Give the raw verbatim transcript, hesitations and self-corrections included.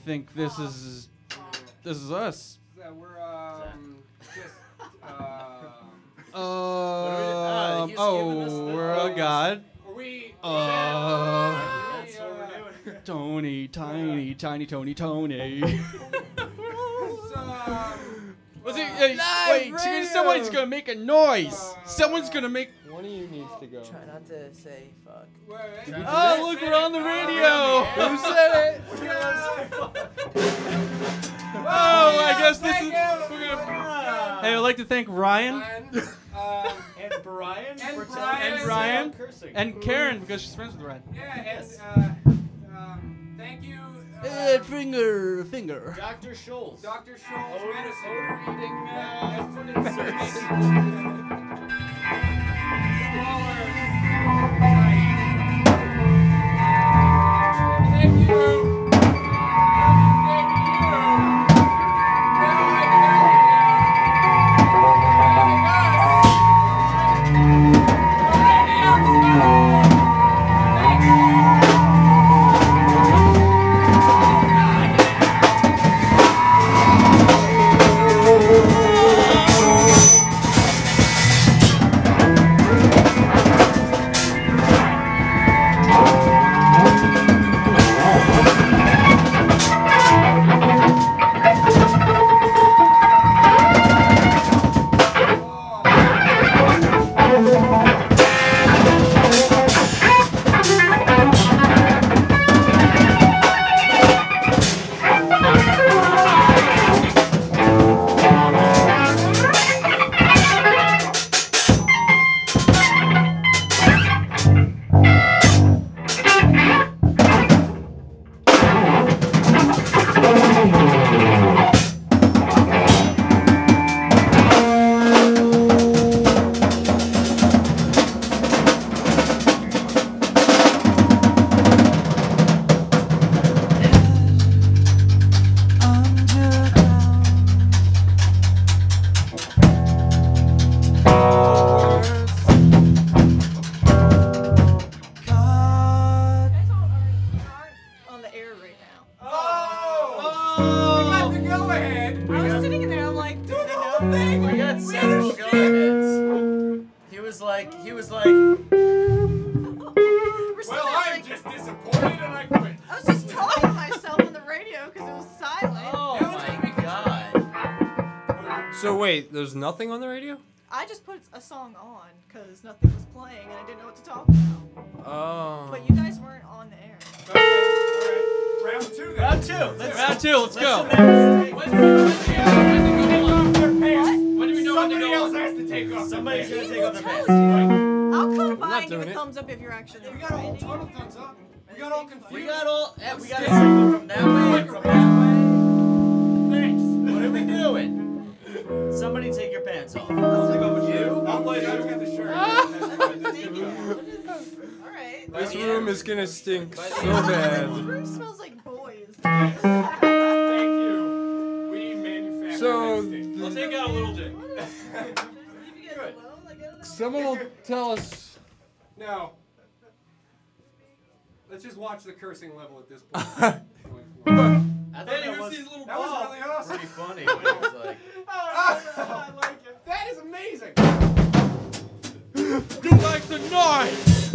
think this is this is us. Uh, we're um just um. Um, uh, he's giving us oh, the we're a pose. god. Are we? Uh, That's what we're doing. Tony, tiny, tiny, Tony, Tony. Um, Was it? Uh, wait, radio. someone's gonna make a noise. Someone's gonna make. One of you needs to go. Try not to say fuck. wait, wait. Oh, look, we're on the radio. Who said it? Oh, I guess this is. We're gonna, hey, I'd like to thank Ryan And, um, And Brian And for Brian. telling and us Brian about cursing. and Karen because she's friends with Ryan. yeah, Yes. and uh, um, thank you, uh, finger, finger. Doctor Scholes. Doctor Scholl's Odor, medicine. odor eating Yeah, uh, foot inserts. inserts. Thank you. On the air right now. Oh! We got the go ahead. I was sitting in there, I'm like, do the whole thing. We got several go-aheads. He was like, he was like, We're sitting Well, there I'm like, just disappointed and I quit. I was just talking to myself on the radio because it was silent. oh Yeah, let's my make it god. So wait, there's nothing on the radio? I just put a song on because nothing was playing and I didn't know what to talk about. Oh. But you guys weren't on the air. Okay, all right. Round two then. Round two. Let's Round two, let's go. Let's amend- When do we know when to go on? When do we know when to Somebody go else on? has to take off. Somebody's the gonna He take will off their tell pants. you. I'll come by not and give doing a it. thumbs up if you're actually We got all total thumbs up. We got all confused. We got all. Yeah, we got to signal from that way and from that way. Thanks. What are we doing? Somebody take your pants off. I'll take off with you. I'll play that. Get the shirt. Alright. This room is gonna stink so This bad. room smells like boys. Thank you. We manufacture So, that thing. I'll take out a little dick. Leave you guys Good. alone? Like, I don't know. Someone will tell us. Now, let's just watch the cursing level at this point. I thought Hey, that here's was these little That was balls. really awesome. pretty funny. It was like, I like it. That is amazing. Who likes the knife?